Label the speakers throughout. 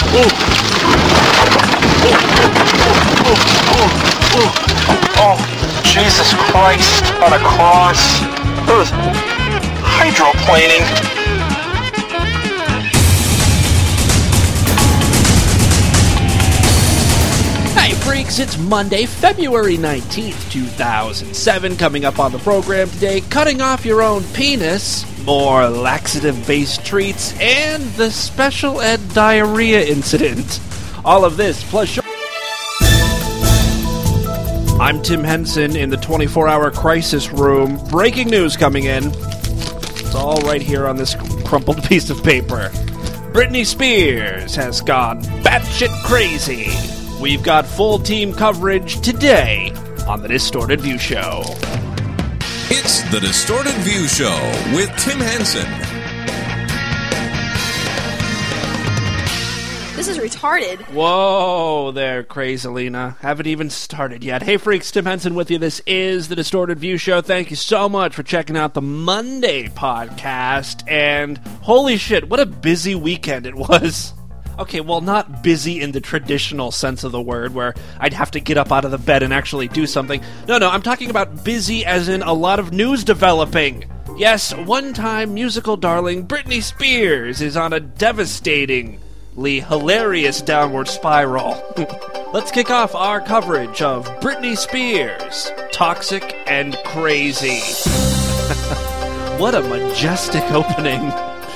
Speaker 1: Oh, Jesus Christ on a cross. That was hydroplaning.
Speaker 2: Hey freaks, it's Monday, February 19th, 2007. Coming up on the program today, cutting off your own penis, more laxative-based treats, and the special ed diarrhea incident. All of this, plus... I'm Tim Henson in the 24-hour crisis room. Breaking news coming in. It's all right here on this crumpled piece of paper. Britney Spears has gone batshit crazy. We've got full team coverage today on The Distorted View Show.
Speaker 3: It's The Distorted View Show with Tim Henson.
Speaker 4: This is retarded.
Speaker 2: Whoa there, Crazylina. Haven't even started yet. Hey freaks, Tim Henson with you. This is The Distorted View Show. Thank you so much for checking out the Monday podcast. And holy shit, what a busy weekend it was. Okay, well, not busy in the traditional sense of the word, where I'd have to get up out of the bed and actually do something. No, I'm talking about busy as in a lot of news developing. Yes, one-time musical darling Britney Spears is on a devastatingly hilarious downward spiral. Let's kick off our coverage of Britney Spears, Toxic and Crazy. What a majestic opening.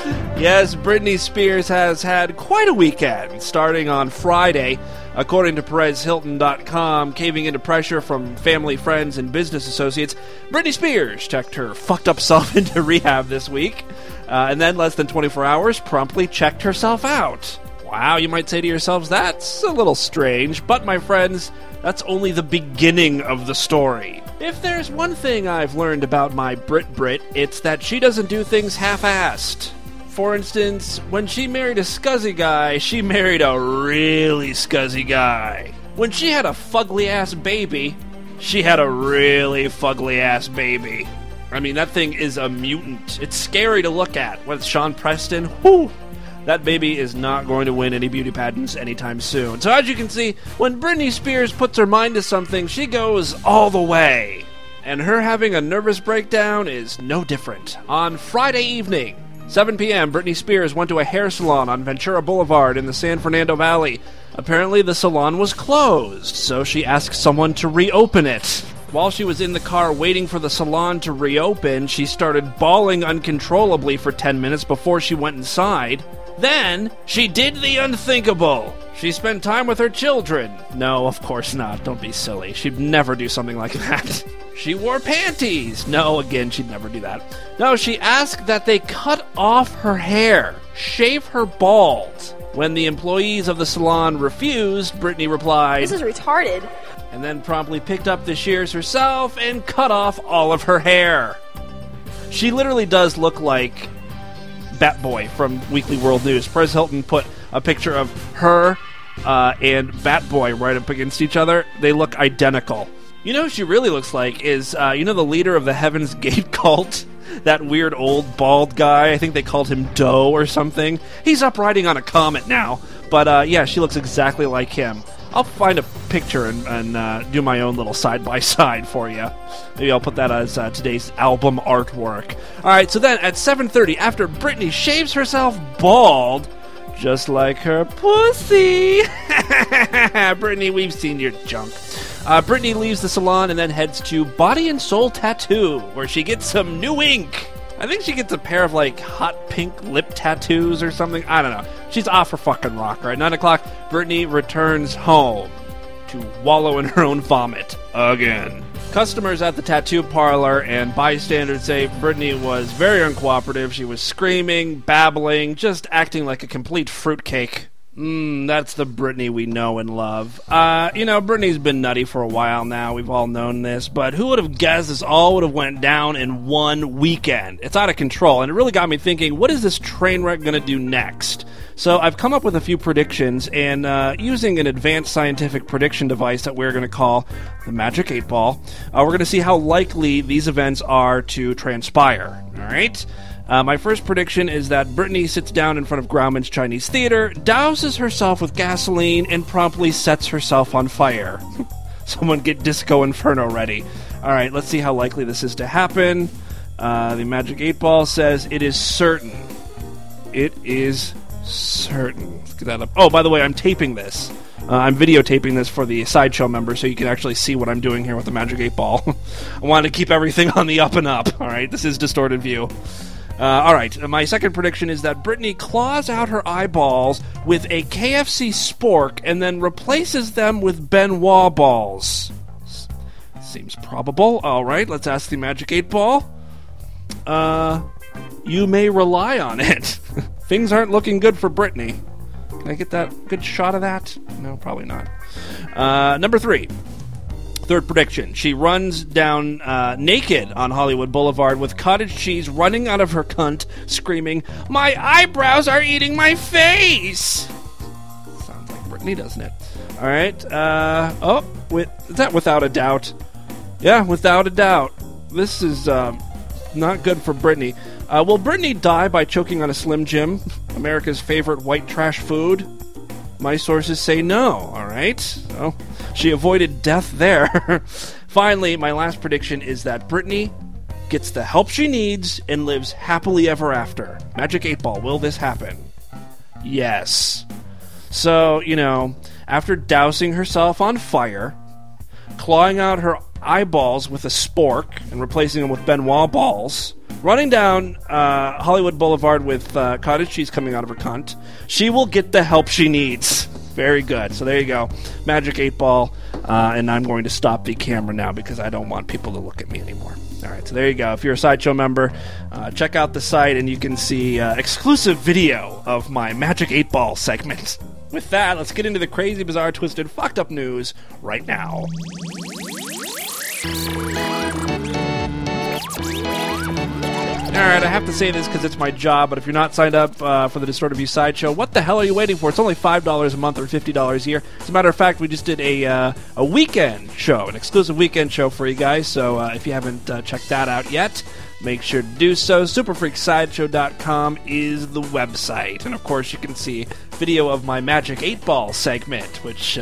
Speaker 2: Yes, Britney Spears has had quite a weekend, starting on Friday. According to PerezHilton.com, caving into pressure from family, friends, and business associates, Britney Spears checked her fucked up self into rehab this week, and then less than 24 hours, promptly checked herself out. Wow, you might say to yourselves, that's a little strange, but my friends, that's only the beginning of the story. If there's one thing I've learned about my Brit, it's that she doesn't do things half-assed. For instance, when she married a scuzzy guy, she married a really scuzzy guy. When she had a fugly-ass baby, she had a really fugly-ass baby. I mean, that thing is a mutant. It's scary to look at. With Sean Preston, whoo! That baby is not going to win any beauty pageants anytime soon. So as you can see, when Britney Spears puts her mind to something, she goes all the way. And her having a nervous breakdown is no different. On Friday evening, 7 p.m., Britney Spears went to a hair salon on Ventura Boulevard in the San Fernando Valley. Apparently, the salon was closed, so she asked someone to reopen it. While she was in the car waiting for the salon to reopen, she started bawling uncontrollably for 10 minutes before she went inside. Then, she did the unthinkable. She spent time with her children. No, of course not. Don't be silly. She'd never do something like that. She wore panties. No, again, she'd never do that. No, she asked that they cut off her hair, shave her bald. When the employees of the salon refused, Britney replied,
Speaker 4: This is retarded.
Speaker 2: And then promptly picked up the shears herself and cut off all of her hair. She literally does look like Batboy from Weekly World News. Perez Hilton put a picture of her and Batboy right up against each other. They look identical. You know who she really looks like is, the leader of the Heaven's Gate cult? That weird old bald guy. I think they called him Doe or something. He's up riding on a comet now. But, she looks exactly like him. I'll find a picture and do my own little side-by-side for you. Maybe I'll put that as today's album artwork. Alright, so then at 7:30, after Britney shaves herself bald, just like her pussy. Britney, we've seen your junk. Britney leaves the salon and then heads to Body and Soul Tattoo, where she gets some new ink. I think she gets a pair of, hot pink lip tattoos or something. I don't know. She's off her fucking rock, right? 9 o'clock, Britney returns home to wallow in her own vomit again. Customers at the tattoo parlor and bystanders say Britney was very uncooperative. She was screaming, babbling, just acting like a complete fruitcake. That's the Britney we know and love. Britney's been nutty for a while now. We've all known this. But who would have guessed this all would have went down in one weekend? It's out of control. And it really got me thinking, what is this train wreck going to do next? So I've come up with a few predictions, and using an advanced scientific prediction device that we're going to call the Magic 8-Ball, we're going to see how likely these events are to transpire. All right? My first prediction is that Brittany sits down in front of Grauman's Chinese Theater, douses herself with gasoline, and promptly sets herself on fire. Someone get Disco Inferno ready. All right, let's see how likely this is to happen. The Magic 8 Ball says it is certain. It is certain. Let's get that up. Oh, by the way, I'm taping this. I'm videotaping this for the Sideshow members so you can actually see what I'm doing here with the Magic 8 Ball. I wanted to keep everything on the up and up. All right, this is Distorted View. All right, my second prediction is that Brittany claws out her eyeballs with a KFC spork and then replaces them with Benoit balls. Seems probable. All right, let's ask the Magic 8 Ball. You may rely on it. Things aren't looking good for Brittany. Can I get that good shot of that? No, probably not. Number 3. Third prediction. She runs down naked on Hollywood Boulevard with cottage cheese running out of her cunt, screaming, "My eyebrows are eating my face!" Sounds like Brittany, doesn't it? All right. Is that without a doubt? Yeah, without a doubt. This is not good for Brittany. Will Brittany die by choking on a Slim Jim, America's favorite white trash food? My sources say no, all right? So she avoided death there. Finally, my last prediction is that Brittany gets the help she needs and lives happily ever after. Magic 8 Ball, will this happen? Yes. So, after dousing herself on fire, clawing out her eyeballs with a spork and replacing them with Benoit balls, running down Hollywood Boulevard with cottage cheese coming out of her cunt, she will get the help she needs. Very good. So there you go. Magic 8 Ball. And I'm going to stop the camera now because I don't want people to look at me anymore. All right, so there you go. If you're a Sideshow member, check out the site and you can see exclusive video of my Magic 8 Ball segment. With that, let's get into the crazy, bizarre, twisted, fucked up news right now. Alright, I have to say this because it's my job, but if you're not signed up for the Distorted View Sideshow, what the hell are you waiting for? It's only $5 a month or $50 a year. As a matter of fact, we just did a weekend show, an exclusive weekend show for you guys, so if you haven't checked that out yet, make sure to do so. SuperFreakSideshow.com is the website, and of course you can see video of my Magic 8 Ball segment, which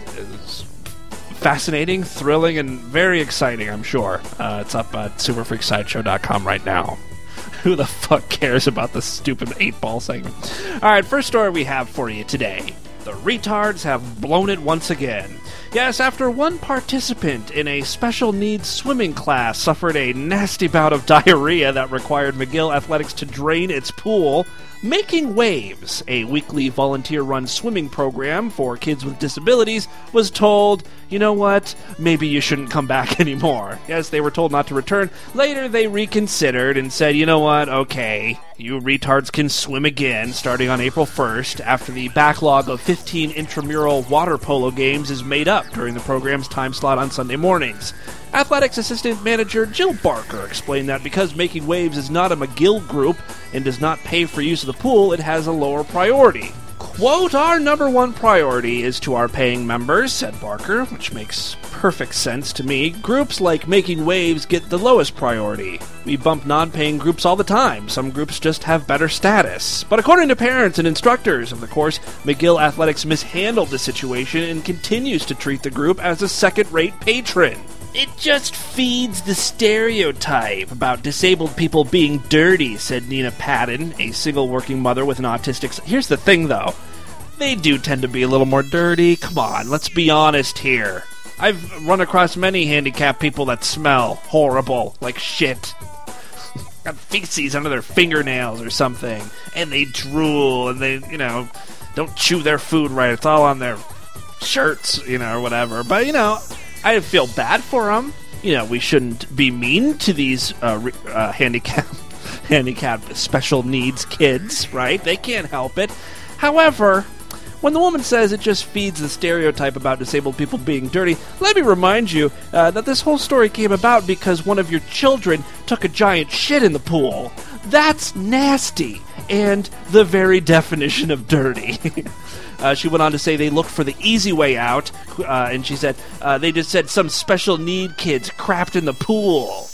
Speaker 2: is fascinating, thrilling, and very exciting, I'm sure. It's up at SuperFreakSideshow.com right now. Who the fuck cares about the stupid 8-ball segment? Alright, first story we have for you today. The retards have blown it once again. Yes, after one participant in a special needs swimming class suffered a nasty bout of diarrhea that required McGill Athletics to drain its pool, Making Waves, a weekly volunteer-run swimming program for kids with disabilities, was told, you know what, maybe you shouldn't come back anymore. Yes, they were told not to return. Later, they reconsidered and said, you know what, okay, you retards can swim again starting on April 1st after the backlog of 15 intramural water polo games is made up during the program's time slot on Sunday mornings. Athletics assistant manager Jill Barker explained that because Making Waves is not a McGill group and does not pay for use of the pool, it has a lower priority. Quote, our number one priority is to our paying members, said Barker, which makes perfect sense to me. Groups like Making Waves get the lowest priority. We bump non-paying groups all the time. Some groups just have better status. But according to parents and instructors of the course, McGill Athletics mishandled the situation and continues to treat the group as a second-rate patron. It just feeds the stereotype about disabled people being dirty, said Nina Patton, a single working mother with an autistic son. Here's the thing, though. They do tend to be a little more dirty. Come on, let's be honest here. I've run across many handicapped people that smell horrible, like shit. Got feces under their fingernails or something. And they drool, and they, don't chew their food right. It's all on their shirts, or whatever. But, I feel bad for them. We shouldn't be mean to these handicapped special needs kids, right? They can't help it. However, when the woman says it just feeds the stereotype about disabled people being dirty, let me remind you that this whole story came about because one of your children took a giant shit in the pool. That's nasty, and the very definition of dirty. She went on to say they looked for the easy way out, and she said they just said some special need kids crapped in the pool.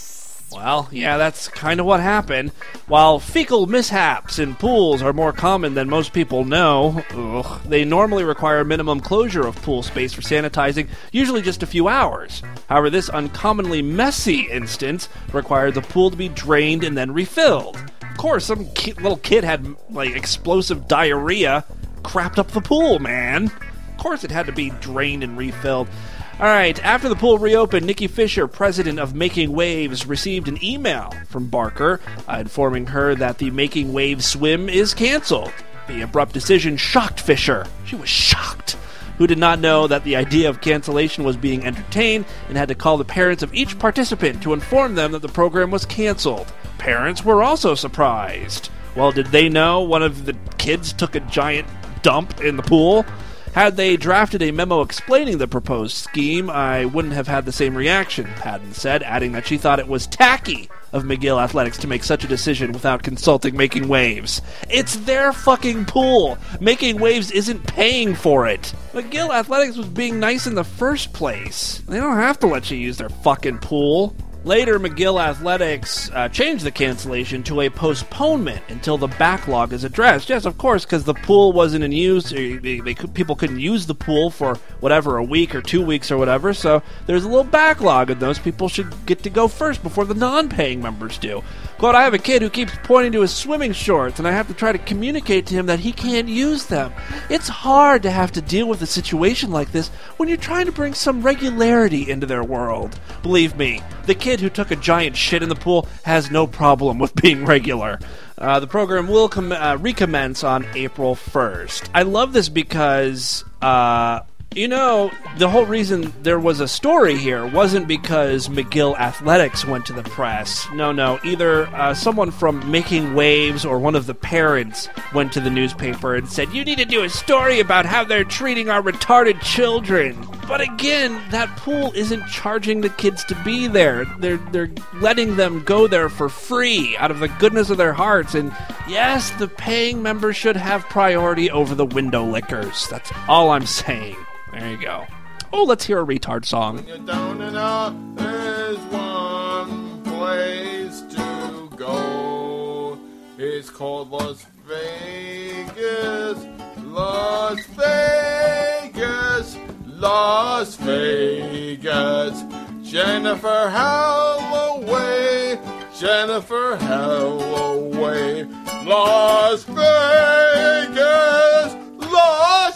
Speaker 2: Well, yeah, that's kind of what happened. While fecal mishaps in pools are more common than most people know, they normally require minimum closure of pool space for sanitizing, usually just a few hours. However, this uncommonly messy instance required the pool to be drained and then refilled. Of course, some little kid had, explosive diarrhea, crapped up the pool, man. Of course it had to be drained and refilled. All right, after the pool reopened, Nikki Fisher, president of Making Waves, received an email from Barker informing her that the Making Waves swim is canceled. The abrupt decision shocked Fisher. She was shocked. Who did not know that the idea of cancellation was being entertained and had to call the parents of each participant to inform them that the program was canceled. Parents were also surprised. Well, did they know one of the kids took a giant dump in the pool? Had they drafted a memo explaining the proposed scheme, I wouldn't have had the same reaction, Patton said, adding that she thought it was tacky of McGill Athletics to make such a decision without consulting Making Waves. It's their fucking pool. Making Waves isn't paying for it. McGill Athletics was being nice in the first place. They don't have to let you use their fucking pool. Later, McGill Athletics changed the cancellation to a postponement until the backlog is addressed. Yes, of course, because the pool wasn't in use. People couldn't use the pool for, a week or 2 weeks or whatever, so there's a little backlog, and those people should get to go first before the non-paying members do. Quote, I have a kid who keeps pointing to his swimming shorts, and I have to try to communicate to him that he can't use them. It's hard to have to deal with a situation like this when you're trying to bring some regularity into their world. Believe me, the kid who took a giant shit in the pool has no problem with being regular. The program will recommence on April 1st. I love this because, the whole reason there was a story here wasn't because McGill Athletics went to the press. No. Either someone from Making Waves or one of the parents went to the newspaper and said, you need to do a story about how they're treating our retarded children. But again, that pool isn't charging the kids to be there. They're letting them go there for free out of the goodness of their hearts. And yes, the paying members should have priority over the window lickers. That's all I'm saying. There you go. Oh, let's hear a retard song.
Speaker 5: When you're down and out, there's one place to go. It's called Las Vegas. Las Vegas. Las Vegas. Jennifer Holloway. Jennifer Holloway. Las Vegas. Las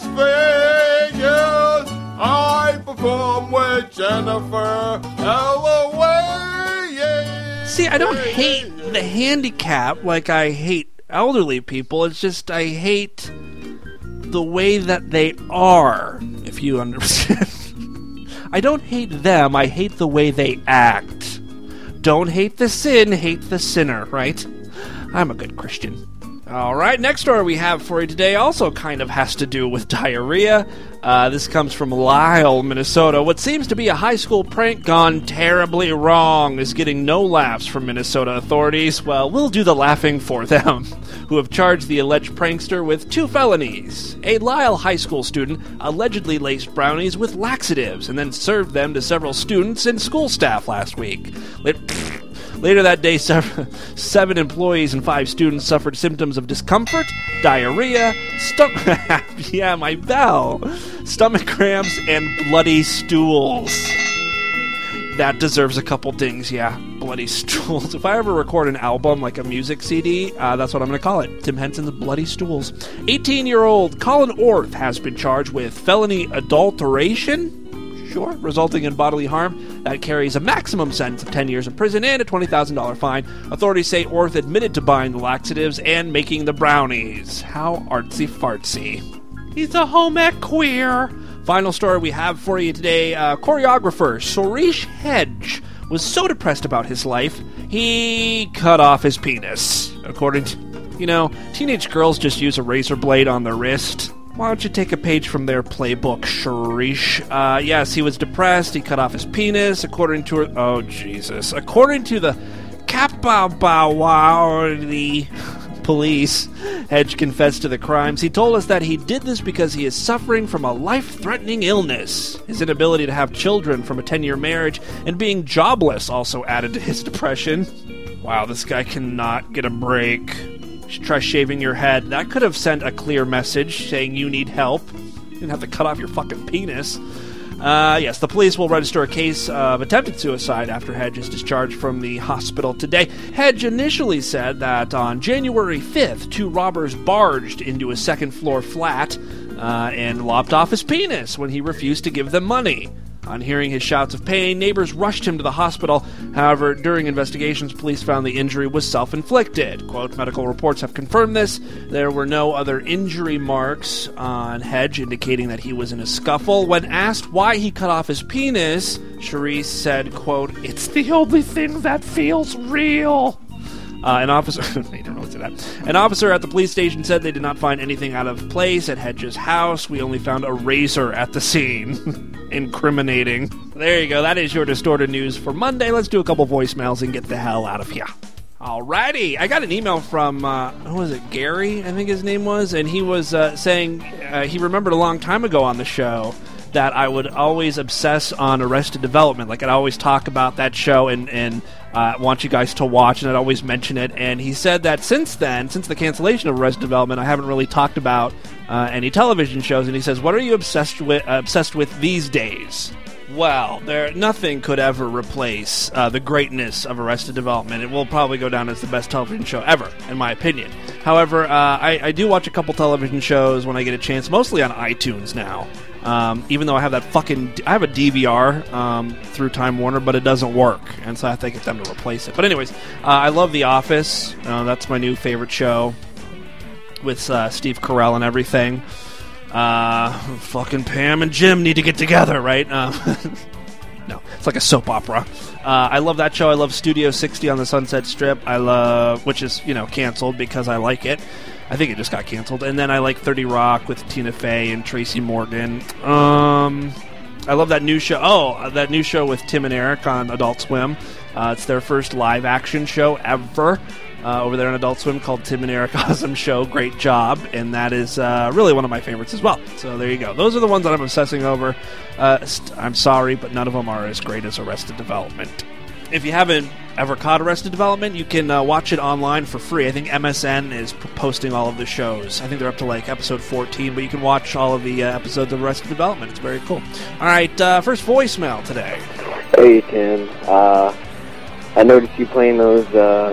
Speaker 5: Vegas. I perform with Jennifer Holloway. Yeah.
Speaker 2: See, I don't hate the handicap like I hate elderly people. It's just I hate the way that they are, if you understand. I don't hate them, I hate the way they act. Don't hate the sin, hate the sinner, right? I'm a good Christian. Alright, next story we have for you today also kind of has to do with diarrhea. This comes from Lyle, Minnesota. What seems to be a high school prank gone terribly wrong is getting no laughs from Minnesota authorities. Well, we'll do the laughing for them, who have charged the alleged prankster with 2 felonies. A Lyle high school student allegedly laced brownies with laxatives and then served them to several students and school staff last week. Later that day, 7 employees and 5 students suffered symptoms of discomfort, diarrhea, stomach cramps, and bloody stools. That deserves a couple dings, yeah. Bloody stools. If I ever record an album, like a music CD, that's what I'm going to call it. Tim Henson's Bloody Stools. 18-year-old Colin Orth has been charged with felony adulteration, resulting in bodily harm. That carries a maximum sentence of 10 years in prison and a $20,000 fine. Authorities say Orth admitted to buying the laxatives and making the brownies. How artsy-fartsy. He's a home ec queer. Final story we have for you today. Choreographer Sorish Hedge was so depressed about his life, he cut off his penis. According to, teenage girls just use a razor blade on their wrist. Why don't you take a page from their playbook, Sharish? Yes, he was depressed. He cut off his penis, according to the Kappa police. Hedge confessed to the crimes. He told us that he did this because he is suffering from a life-threatening illness. His inability to have children from a 10-year marriage and being jobless also added to his depression. Wow, this guy cannot get a break. You should try shaving your head. That could have sent a clear message saying you need help. You didn't have to cut off your fucking penis. Yes, the police will register a case of attempted suicide after Hedge is discharged from the hospital today. Hedge initially said that on January 5th, 2 robbers barged into his second-floor flat and lopped off his penis when he refused to give them money. On hearing his shouts of pain, neighbors rushed him to the hospital. However, during investigations, police found the injury was self-inflicted. Quote, medical reports have confirmed this. There were no other injury marks on Hedge, indicating that he was in a scuffle. When asked why he cut off his penis, Charisse said, quote, it's the only thing that feels real. An officer An officer at the police station said they did not find anything out of place at Hedge's house. We only found a razor at the scene. Incriminating. There you go. That is your Distorted News for Monday. Let's do a couple voicemails and get the hell out of here. Alrighty. I got an email from, who was it, Gary, I think his name was, and he was saying he remembered a long time ago on the show that I would always obsess on Arrested Development. Like, I'd always talk about that show and want you guys to watch, and I'd always mention it. And he said that since then, since the cancellation of Arrested Development, I haven't really talked about any television shows. And he says, what are you obsessed with these days? Well, nothing could ever replace the greatness of Arrested Development. It will probably go down as the best television show ever, in my opinion. However, I do watch a couple television shows when I get a chance, mostly on iTunes now. Even though I have I have a DVR through Time Warner, but it doesn't work, and so I have to get them to replace it. But anyways, I love The Office. That's my new favorite show with Steve Carell and everything. Fucking Pam and Jim need to get together, right? No, it's like a soap opera. I love that show. I love Studio 60 on the Sunset Strip. Which is, canceled because I like it. I think it just got canceled. And then I like 30 Rock with Tina Fey and Tracy Morgan. I love that new show. Oh, that new show with Tim and Eric on Adult Swim. It's their first live-action show ever over there on Adult Swim called Tim and Eric Awesome Show. Great job. And that is really one of my favorites as well. So there you go. Those are the ones that I'm obsessing over. I'm sorry, but none of them are as great as Arrested Development. If you haven't ever caught Arrested Development, you can watch it online for free. I think MSN is posting all of the shows. I think they're up to like episode 14, but you can watch all of the episodes of Arrested Development. It's very cool. All right, first voicemail today.
Speaker 6: Hey, Tim. I noticed you playing those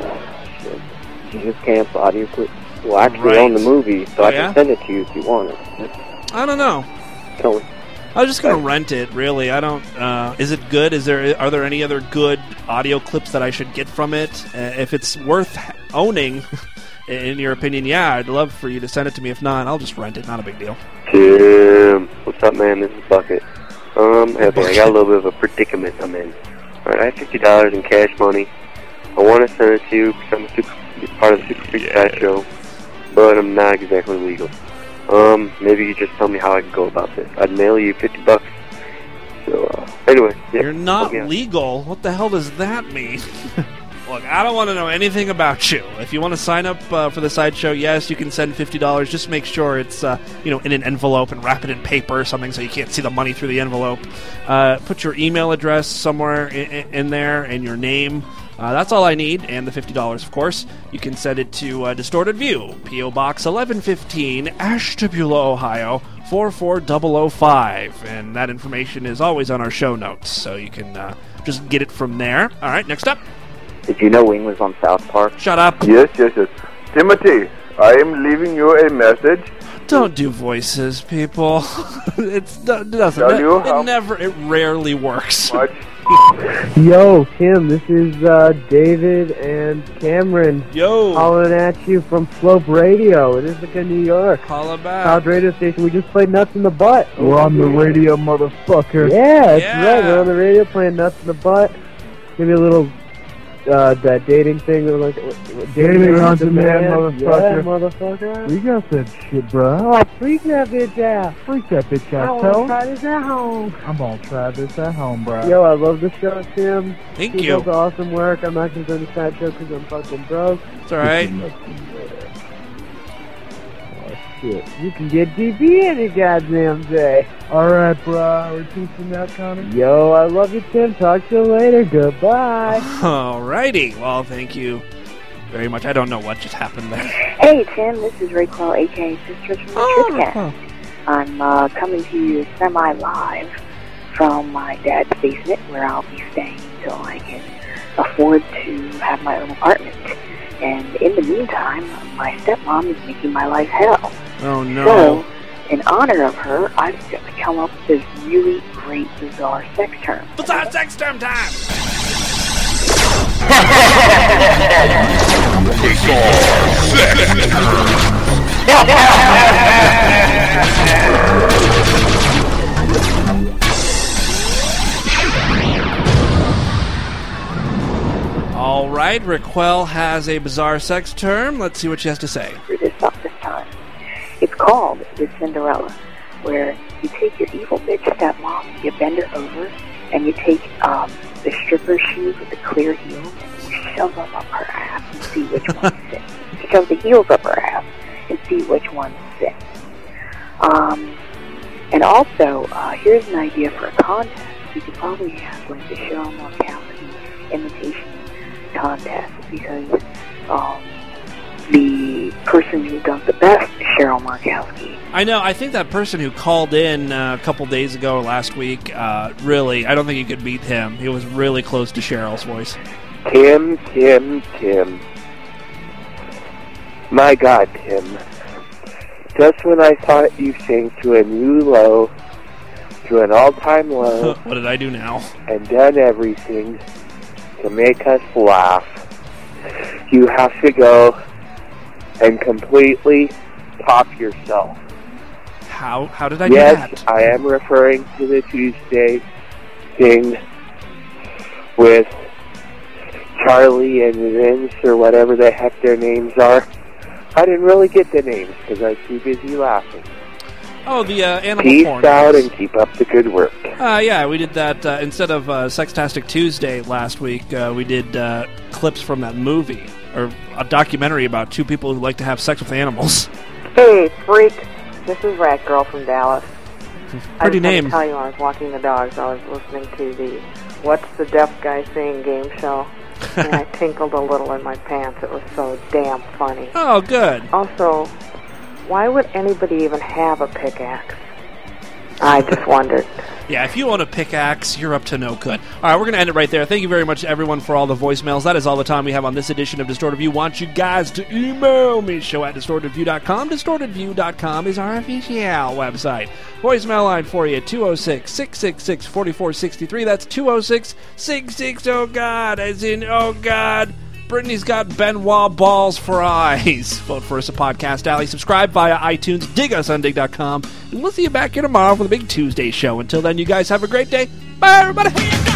Speaker 6: Jesus Camp audio clips. Well, actually, on the movie, so I can send it to you if you want it.
Speaker 2: I don't know. I was just going to rent it, really. I don't... is it good? Are there any other good audio clips that I should get from it? If it's worth owning, in your opinion, yeah, I'd love for you to send it to me. If not, I'll just rent it. Not a big deal.
Speaker 6: Tim, what's up, man? This is Bucket. I got a little bit of a predicament I'm in. Alright, I have $50 in cash money. I want to send it to you because I'm part of the Super Freak Guy show, but I'm not exactly legal. Maybe you just tell me how I can go about this. I'd mail you $50. So, anyway. Yeah,
Speaker 2: you're not legal? What the hell does that mean? Look, I don't want to know anything about you. If you want to sign up for the sideshow, yes, you can send $50. Just make sure it's, in an envelope and wrap it in paper or something so you can't see the money through the envelope. Put your email address somewhere in there and your name. That's all I need, and the $50, of course. You can send it to Distorted View, P.O. Box 1115, Ashtabula, Ohio, 44005. And that information is always on our show notes, so you can just get it from there. All right, next up.
Speaker 6: Did you know Wing was on South Park?
Speaker 2: Shut up.
Speaker 5: Yes. Timothy, I am leaving you a message.
Speaker 2: Don't do voices, people. It rarely works.
Speaker 5: Much.
Speaker 7: Yo, Tim, this is David and Cameron.
Speaker 2: Yo.
Speaker 7: Calling at you from Slope Radio in Ithaca, New York.
Speaker 2: Call back.
Speaker 7: Proud radio station. We just played Nuts in the Butt.
Speaker 8: We're on the radio, motherfucker.
Speaker 7: Yeah, that's right. We're on the radio playing Nuts in the Butt. Maybe a little that dating thing. Like
Speaker 8: dating on demand, motherfucker.
Speaker 7: Yeah, motherfucker.
Speaker 8: We got that shit, bro.
Speaker 7: Oh, freak that bitch out.
Speaker 8: Freak that bitch out,
Speaker 7: I want to try this at home.
Speaker 8: I'm gonna try this at home, bro.
Speaker 7: Yo, I love the show, Tim.
Speaker 2: Thank you.
Speaker 7: Does awesome work. I'm not going to do the side show because I'm fucking broke.
Speaker 2: It's alright.
Speaker 7: shit. You can get DB any goddamn day.
Speaker 8: Alright, bruh. We're teaching that, Connie?
Speaker 7: Yo, I love you, Tim. Talk to you later. Goodbye.
Speaker 2: Alrighty. Well, thank you very much. I don't know what just happened there.
Speaker 9: Hey, Tim, this is Raquel, a.k.a. Sisters from the Tripcast. I'm coming to you semi-live from my dad's basement, where I'll be staying until I can afford to have my own apartment. And in the meantime, my stepmom is making my life hell.
Speaker 2: Oh, no.
Speaker 9: So, in honor of her, I've just come up with this really great bizarre sex term.
Speaker 2: Bizarre sex term time! All right, Raquel has a bizarre sex term. Let's see what she has to say.
Speaker 9: This time. It's called the Cinderella, where you take your evil bitch stepmom, you bend her over, and you take the stripper shoes with the clear heels, and you shove them up her ass and see which one fits. You shove the heels up her ass and see which one fits. And also, here's an idea for a contest. You could probably have like the Cheryl Markowski imitation contest, because the person who does the best is Cheryl Markowski.
Speaker 2: I know. I think that person who called in a couple days ago or last week, really, I don't think you could beat him. He was really close to Cheryl's voice.
Speaker 6: Tim. My God, Tim. Just when I thought you sank to a new low, to an all-time low...
Speaker 2: What did I do now?
Speaker 6: ...and done everything to make us laugh, you have to go and completely top yourself.
Speaker 2: How did I do that?
Speaker 6: Yes, I am referring to the Tuesday thing with Charlie and Vince, or whatever the heck their names are. I didn't really get the names because I was too busy laughing.
Speaker 2: Oh, the animal
Speaker 6: Peace
Speaker 2: porn.
Speaker 6: out and keep up the good work.
Speaker 2: Yeah, we did that instead of Sextastic Tuesday last week. We did clips from that movie, or a documentary about two people who like to have sex with animals.
Speaker 10: Hey, freak. This is Rat Girl from Dallas.
Speaker 2: Pretty name.
Speaker 10: I just wanted to tell you, when I was walking the dogs, I was listening to the What's the Deaf Guy Saying game show, and I tinkled a little in my pants. It was so damn funny.
Speaker 2: Oh, good.
Speaker 10: Also, why would anybody even have a pickaxe? I just wondered.
Speaker 2: Yeah, if you own a pickaxe, you're up to no good. All right, we're going to end it right there. Thank you very much, everyone, for all the voicemails. That is all the time we have on this edition of Distorted View. Want you guys to email me, show@distortedview.com. Distortedview.com is our official website. Voicemail line for you, 206-666-4463. That's 206-66, oh God, as in, oh God. Brittany's got Benoit balls for eyes. Vote for us at Podcast Alley. Subscribe via iTunes. Dig us on dig.com. And we'll see you back here tomorrow for the big Tuesday show. Until then, you guys have a great day. Bye, everybody.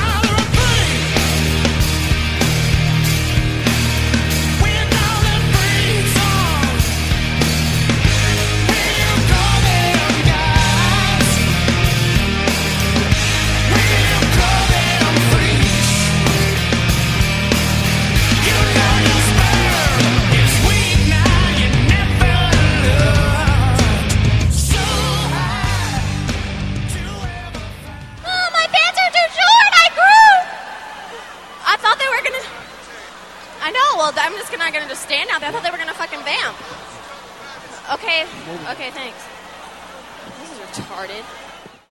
Speaker 4: I'm just not going to just stand out there. I thought they were going to fucking vamp. Okay, thanks. This is retarded.